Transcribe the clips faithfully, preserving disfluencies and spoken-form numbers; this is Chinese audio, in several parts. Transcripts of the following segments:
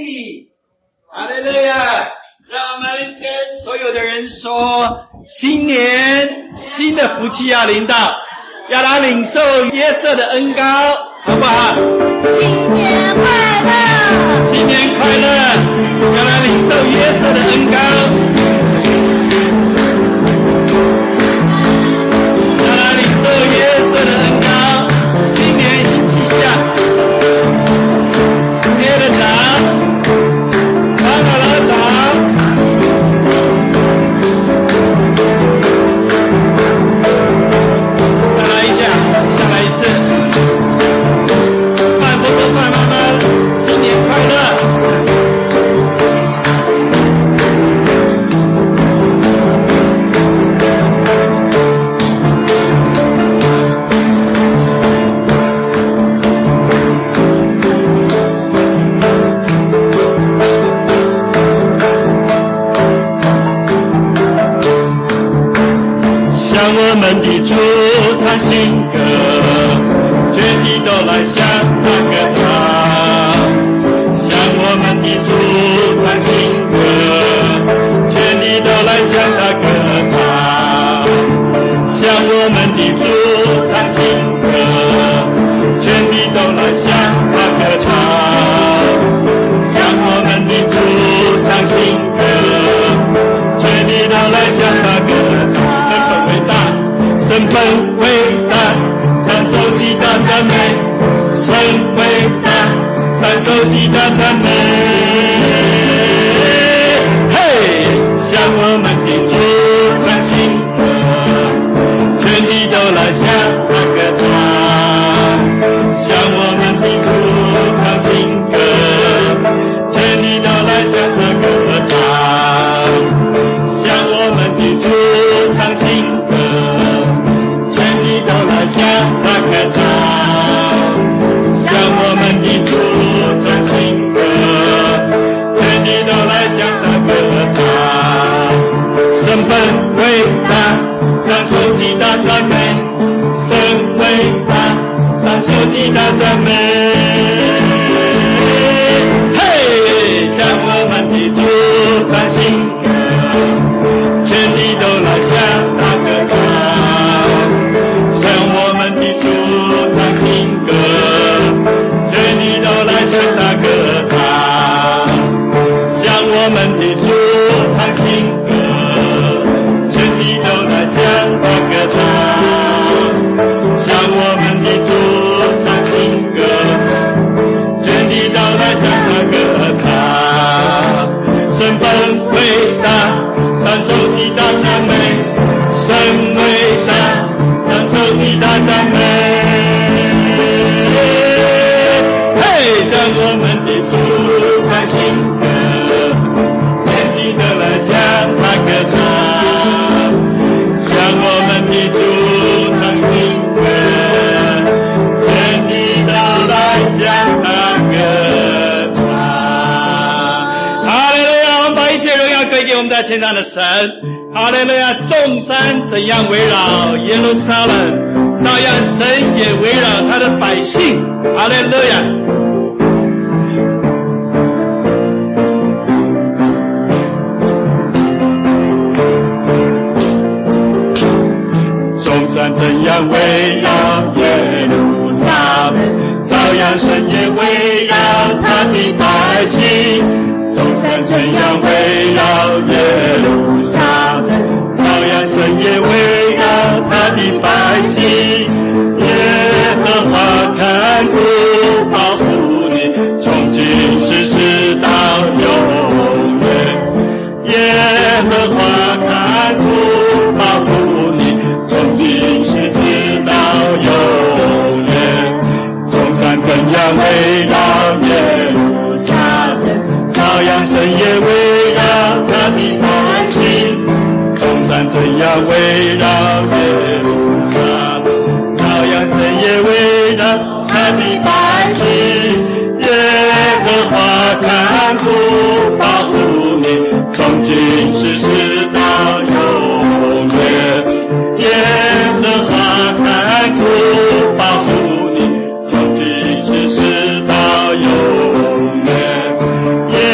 利，哈利路亚！让我们跟所有的人说，新年新的福气要临到，要来领受耶稣的恩膏，好不好？ 新年快乐！ 新年快乐！要来领受耶稣的恩膏，要来领受耶稣的恩膏。新年新气象，接着长，长老老长。再来一下，再来一次。范伯伯、范妈妈，新年快乐！向我们的主唱新歌，全体都来向他歌唱。向我们的主唱新歌，全体都来向他歌唱。向我们的主唱新歌，全体都来向他歌唱。向我们的主唱新歌，全体都来向他歌唱。神本伟大，唱首极大赞美，神伟大，唱首极大赞美。嘿，向我们的主唱新歌，全体都来向他歌唱。向我们的主唱新歌，全体都来向他歌唱。向我们的主唱新歌，都来向他歌唱。向我们的主唱新歌，全体都来向他歌唱。神本伟大，唱首极大赞美，神伟大，唱首极大赞美。嘿，向我们的主唱新歌，全体都来向他歌唱。向我们的主唱新歌，全体都来向他歌唱。向我们的主唱新歌，全体都来向他歌唱。向我们的主唱新歌，全体都来向他歌唱。神本伟大，唱首极大赞美，神伟大，首极大赞美。嘿，向我们的主唱新歌，全体都来向他歌唱。向我们的主唱新歌，全体都来向他歌唱。哈利路亚！我们把一切荣耀归给我们在天上的神。哈利路亚！众山怎样围绕耶路撒冷，照样神也围绕他的百姓。哈利路亚！众山怎样围绕耶路撒冷，照样神也围绕他的百姓。众山怎样围绕耶路撒冷，神也围绕他的百姓。耶和华看顾保护你，从今世直到永远。耶和华看顾保护你，从今世直到永远。众山怎样围绕耶路撒冷，照样神也围绕他的百姓。众山怎样围绕耶路撒冷，照样神也围绕他的百姓。耶和华看顾保护你，从今世直到永远。耶和华看顾保护你，从今世直到永远。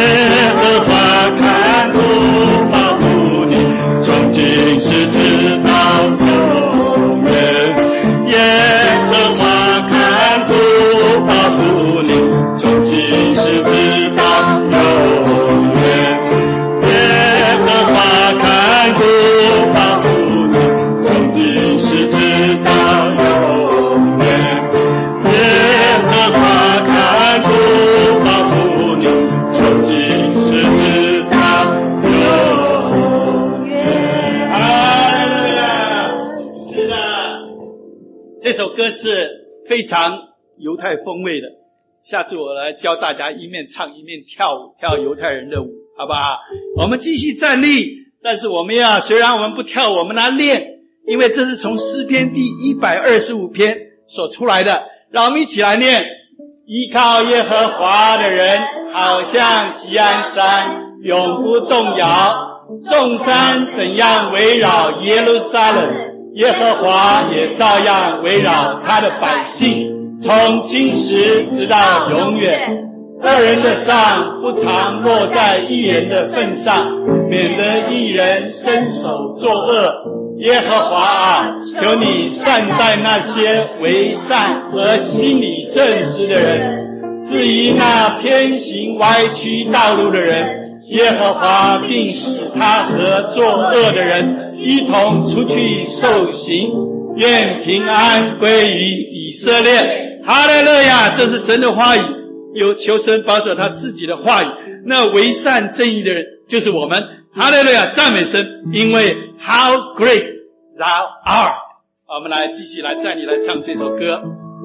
今世直到永远。哈利路亚！是的，这首歌是非常犹太风味的。下次我来教大家一面唱一面跳舞，跳犹太人的舞，好不好？我们继续站立，但是我们要，虽然我们不跳，我们来练，因为这是从诗篇第一百二十五篇所出来的。让我们一起来念：依靠耶和华的人，好像锡安山，永不动摇。众山怎样围绕耶路撒冷，耶和华也照样围绕他的百姓。从今时直到永远，恶人的杖不常落在义人的份上，免得义人伸手作恶。耶和华啊，求你善待那些为善和心里正直的人。至于那偏行歪曲道路的人，耶和华并使他和作恶的人一同出去受刑。愿平安归于以色列。哈利路亚！这是神的话语，有求神保守他自己的话语。那为善正义的人就是我们。哈利路亚！赞美神，因为 How great thou art。我们来继续来站立来唱这首歌。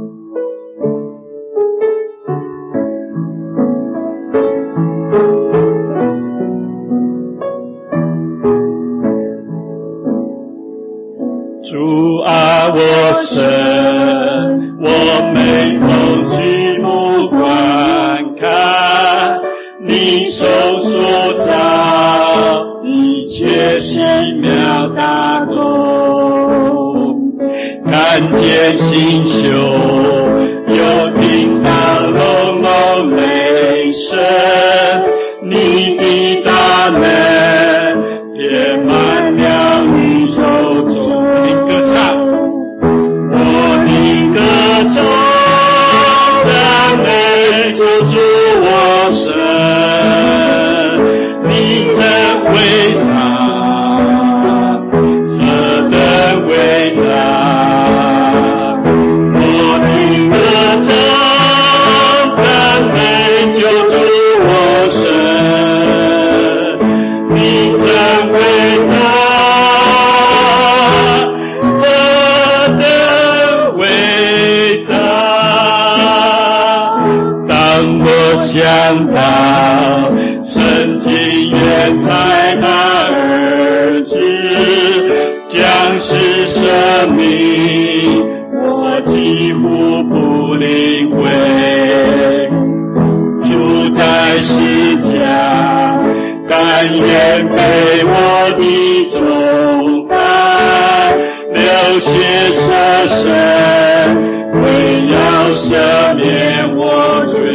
主啊，我神，我每逢举目观看，你手所造一切奇妙大功，看见星宿，又听到隆隆雷声，你的大能遍满了宇宙中。赞美救主我神，你真伟大，何等伟大！我的歌唱赞美救主我神，你真伟大。想到神经远在他儿子将是生命，我几乎不领会。主在世家，甘愿背我的重担，流血舍身，为要赦免我罪。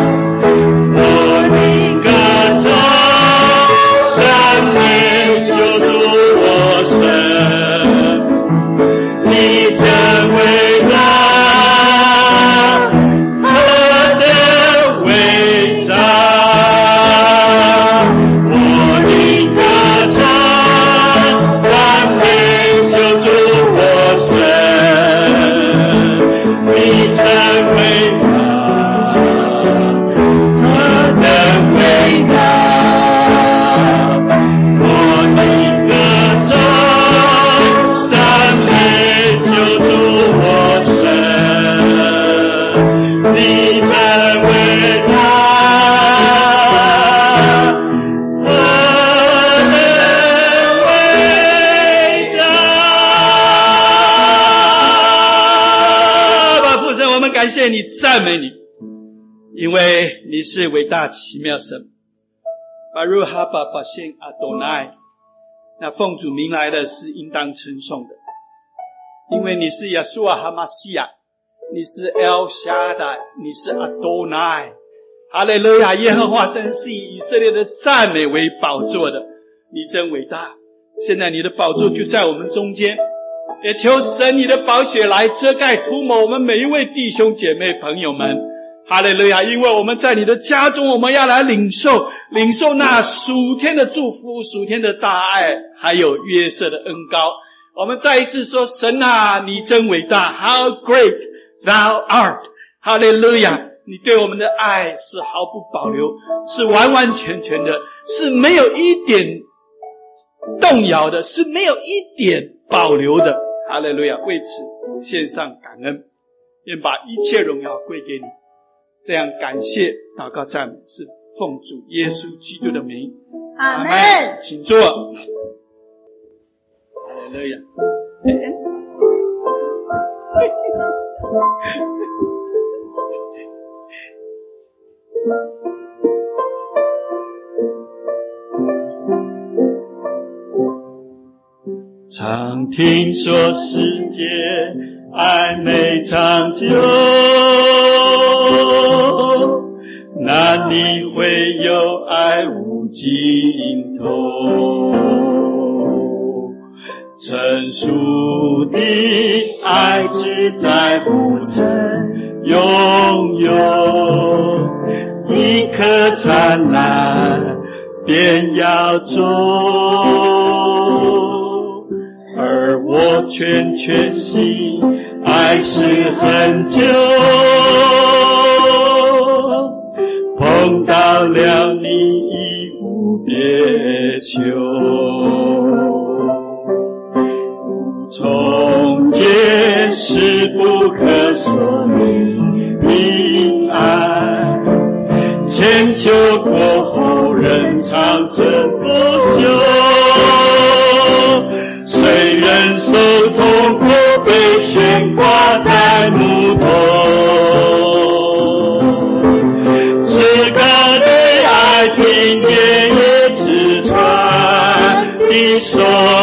就谢你，赞美你，因为你是伟大奇妙神。巴鲁哈巴巴辛阿多奈，那奉主名来的是应当称颂的，因为你是亚述阿哈马西亚，你是 El Shaddai， 你是阿多奈。哈利路亚！耶和华神是以以色列的赞美为宝座的，你真伟大。现在你的宝座就在我们中间，也求神你的宝血来遮盖涂抹我们每一位弟兄姐妹朋友们。哈利路亚！因为我们在你的家中，我们要来领受领受那属天的祝福，属天的大爱，还有约瑟的恩膏。我们再一次说，神啊，你真伟大， How great thou art！ 哈利路亚！你对我们的爱是毫不保留，是完完全全的，是没有一点动摇的，是没有一点保留的。哈利路亚！为此献上感恩，愿把一切荣耀归给你。这样感谢祷告赞美是奉主耶稣基督的名， 阿们。 请坐。哈利路亚！常听说世界爱美长久，哪里会有爱无尽头？成熟的爱只在乎曾拥有，一颗灿烂便要走，而我全确信爱是很久，碰到了你已无别求，无从解释不可说明的爱，千秋过后仍长存不朽，谁忍受痛苦被悬挂在木头，至高的爱听见也直传的手，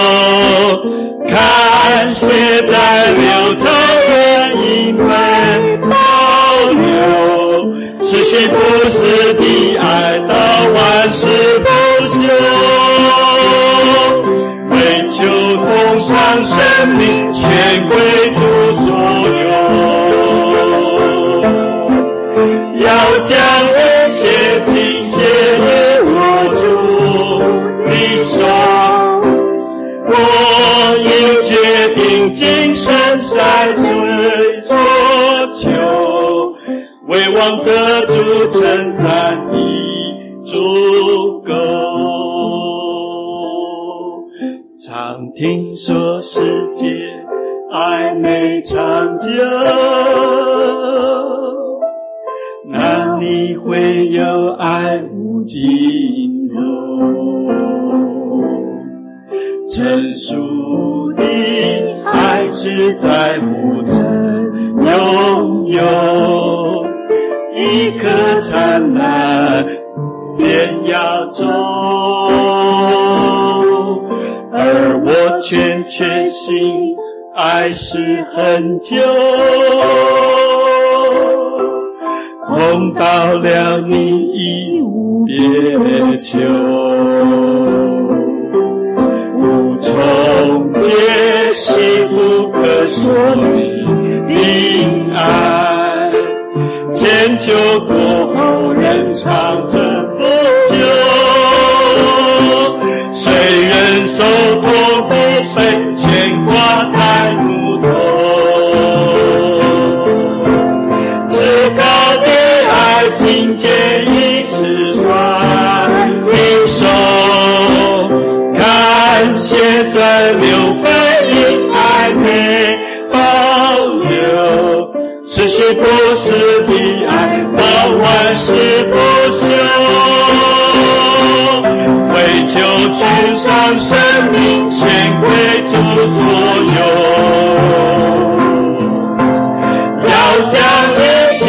看血在流淌的因为保留，是谁不是的爱到万事不休，为求奉上生命全归主所有，要将一切尽献于我主的手，我已决定今生再追所求，为望得主称赞已足够。常听说世界爱美长久，哪里会有爱无尽头？成熟的爱只在乎曾拥有，一颗灿烂便要走，而我全确信爱是很久，碰到了你已无别求，无从解释不可说明的爱，千秋过后仍长存不朽，谁忍受痛苦被悬挂在木头，至高的爱听见一次传的手，看血在流飞因爱被保留，是谁不是的爱到万事不休，为求主上生命全归主所有，要将一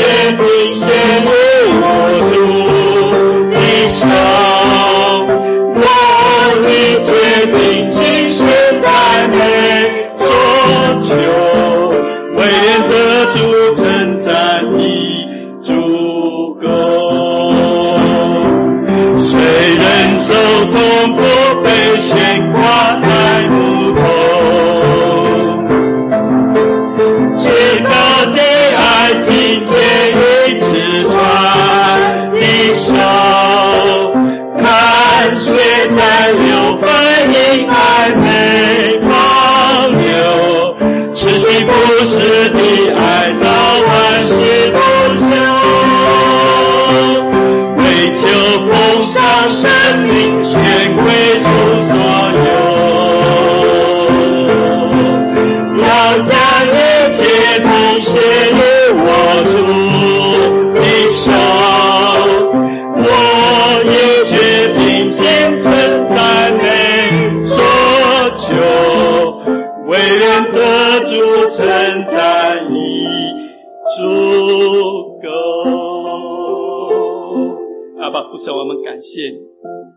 谢你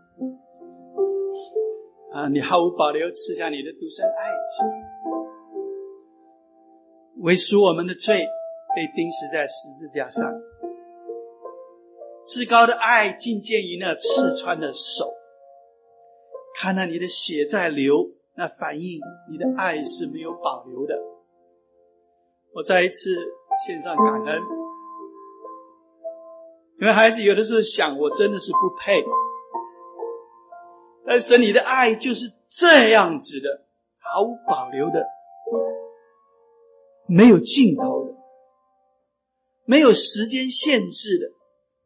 啊！你毫无保留赐下你的独生爱子，为赎我们的罪被钉死在十字架上。至高的爱尽见于那刺穿的手，看到你的血在流，那反映你的爱是没有保留的。我再一次献上感恩，因为孩子有的时候想我真的是不配，但是你的爱就是这样子的，毫无保留的，没有尽头的，没有时间限制的，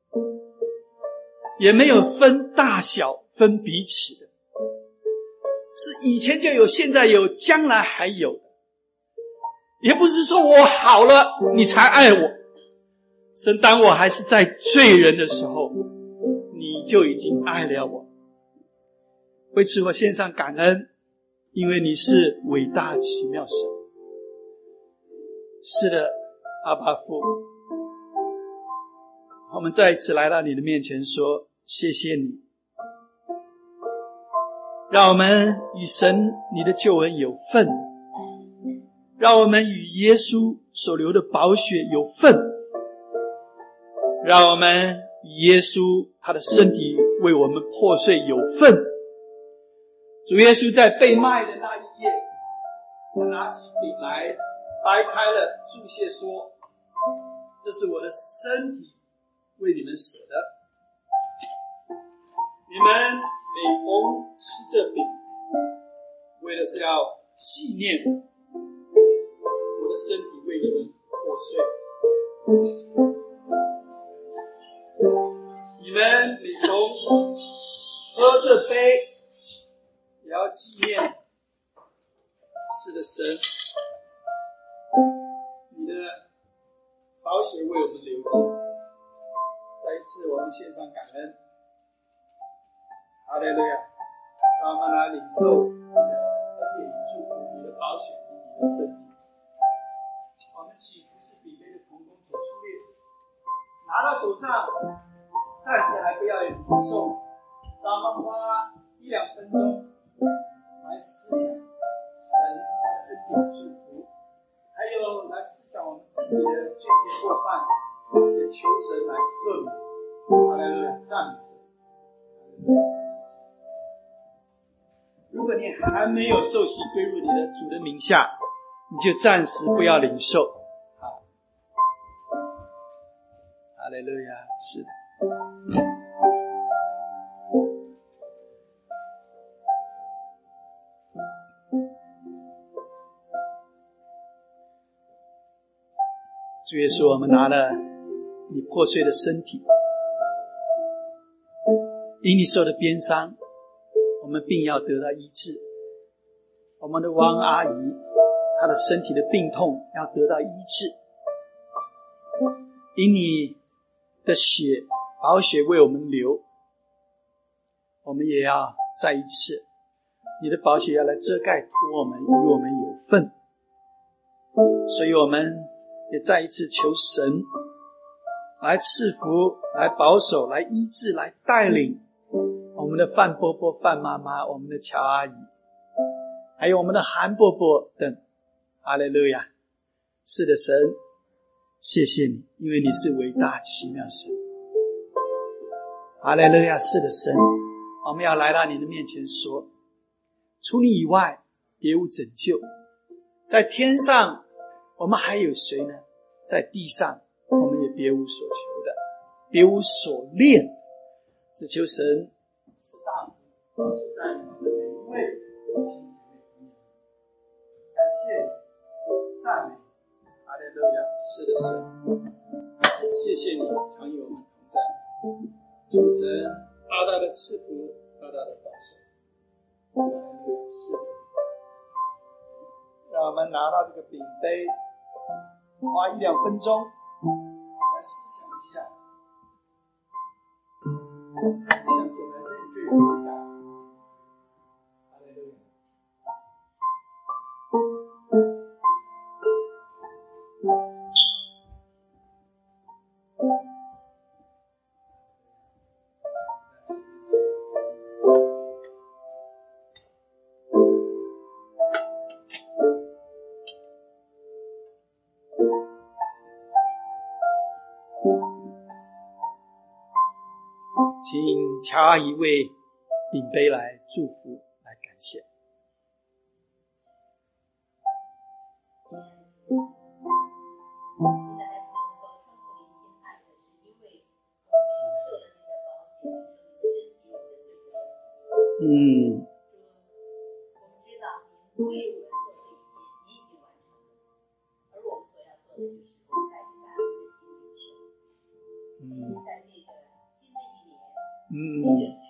也没有分大小分彼此的，是以前就有，现在有，将来还有的。也不是说我好了你才爱我，神当我还是在罪人的时候，你就已经爱了我。为此我献上感恩，因为你是伟大奇妙神。是的，阿爸父，我们再一次来到你的面前说谢谢你，让我们与神你的救恩有份，让我们与耶稣所流的宝血有份，让我们与耶稣他的身体为我们破碎有份。主耶稣在被卖的那一夜，他拿起饼来掰开了注谢说，这是我的身体，为你们舍的。你们每逢吃这饼，为的是要纪念我的身体为你们破碎。你们每逢喝这杯，也要纪念是的神，你的宝血为我们流尽。再一次我们献上感恩，哈利路亚！让我们来领受你的恩典与祝福，你的宝血与你的身体。我们岂不是比杯的同工所出列？拿到手上，暂时还不要领受，让我们花一两分钟来思想神的恩典祝福，还有来思想我们自己的罪孽过犯，也求神来赦免。哈利路亚，赞美神。如果你还没有受洗归入你的主的名下，你就暂时不要领受。好，哈利路亚，是的。主耶稣，我们拿了你破碎的身体，因你受的鞭伤，我们并要得到医治。我们的汪阿姨，她的身体的病痛要得到医治。因你的血，宝血为我们流，我们也要再一次，你的宝血要来遮盖涂我们，与我们有份。所以我们也再一次求神来赐福，来保守，来医治，来带领我们的范伯伯、范妈妈，我们的乔阿姨，还有我们的韩伯伯等。哈利路亚！是的，神，谢谢你，因为你是伟大奇妙神。哈利路亚！是的，神，我们要来到你的面前说，除你以外别无拯救。在天上我们还有谁呢？在地上我们也别无所求的，别无所恋，只求神是大能保守在你们的每一位弟兄姐妹朋友。感谢你，赞美哈利路亚！是的，神，谢谢你常与我们同在，求神大大的赐福，大大的保守。哈利路亚！是的，让我们拿到这个饼杯，花一两分钟来思想一下，向神来认罪悔改。哈利路亚！ 请乔一位饼杯来祝福，来感谢。嗯，嗯，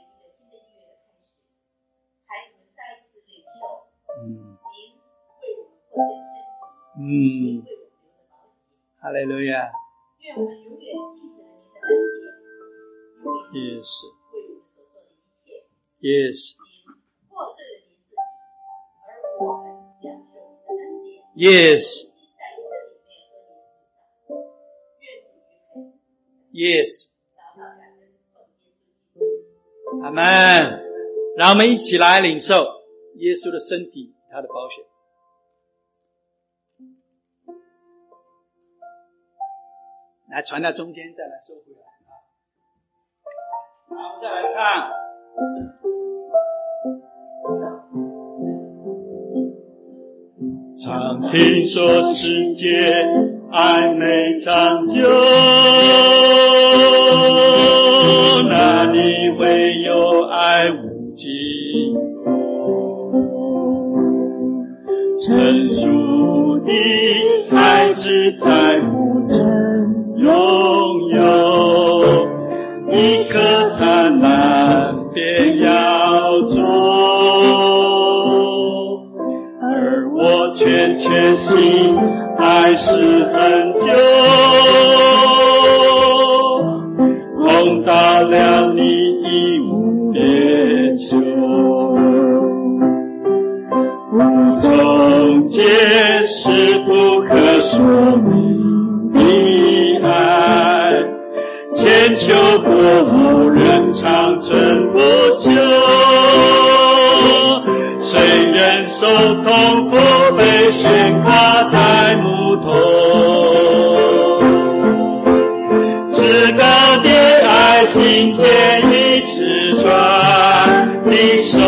嗯，哈利路亚。 愿我们永远记得您的恩典，因为您 Yes. 为我们所做的一切， Yes. 您破碎了您自己，而我们享受您的恩典。 Yes. 在您的里面和您同在，愿主与陪。 Yes. 祷告感恩奉耶稣基督。 阿们。让我们一起来领受耶稣的身体，他的宝血。来传到中间，再来收回来啊！好，我们再来唱。 常听说世界爱美长久，哪里会有爱无尽头？成熟的爱只在乎曾拥有，一颗灿烂便要走，而我全全心爱是很久，碰到了你已无别求，无从解释不可说明的爱，千秋过后仍长存不朽，谁人手痛不被悬挂在木头，至高的爱紧牵一只船的手，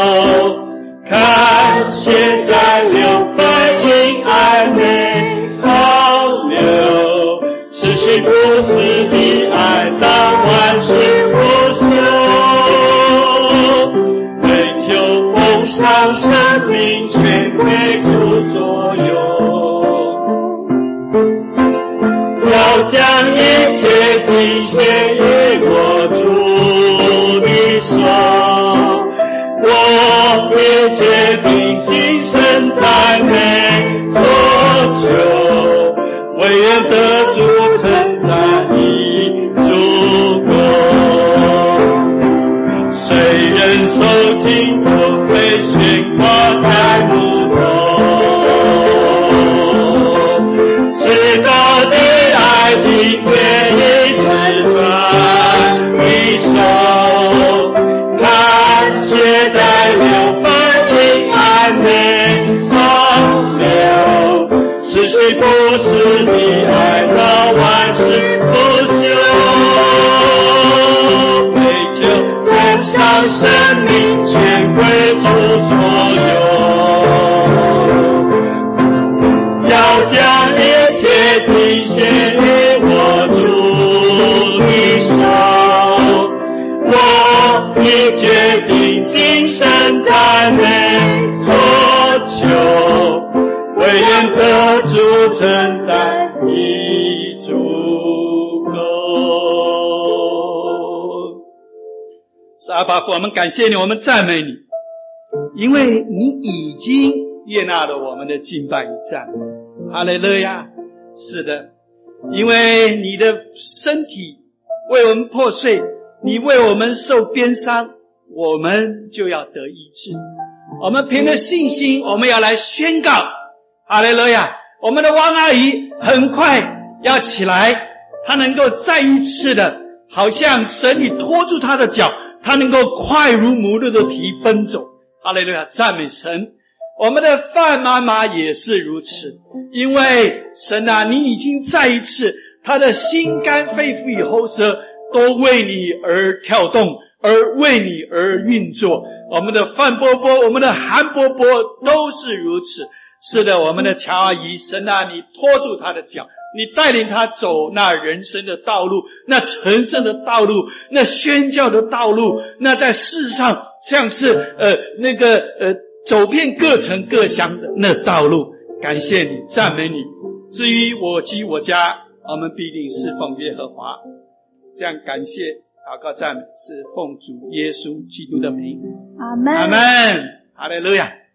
看写在流分因爱内保留，失去不死的爱到万世不朽，为求奉上生命全归主所有，要将一切尽献于我主的手，我也决定今生在内所求，唯愿得主称赞已足够，谁人受尽都被悬挂在木头，至高的爱紧牵一只船的手，看写在流分因爱内保留，失去不死的爱到万世不朽，为求奉上生命全归主所有，要将一切尽献于我主的手，我已决定今生在内所求，唯愿得主称赞已足够。 是阿爸父，我们感谢你，我们赞美你，因为你已经悦纳了我们的敬拜与赞美。哈利路亚！是的，因为你的身体为我们破碎，你为我们受鞭伤，我们就要得医治。我们凭着信心，我们要来宣告，哈利路亚！我们的王阿姨很快要起来，她能够再一次的，好像神你拖住她的脚，她能够快如母鹿的蹄奔走。哈利路亚！赞美神！我们的范妈妈也是如此，因为神啊，你已经再一次， 他的心肝肺腑与喉舌都为你而跳动，而为你而运作。我们的范伯伯，我们的韩伯伯都是如此。是的，我们的乔阿姨，神啊，你拖住他的脚，你带领他走那人生的道路，那成圣的道路，那宣教的道路，那在世上像是呃那个呃走遍各城各乡的那道路。感谢你，赞美你。至于我及我家，我们必定侍奉耶和华。这样感谢祷告赞美是奉主耶稣基督的名。 阿们。 阿们。哈利路亚。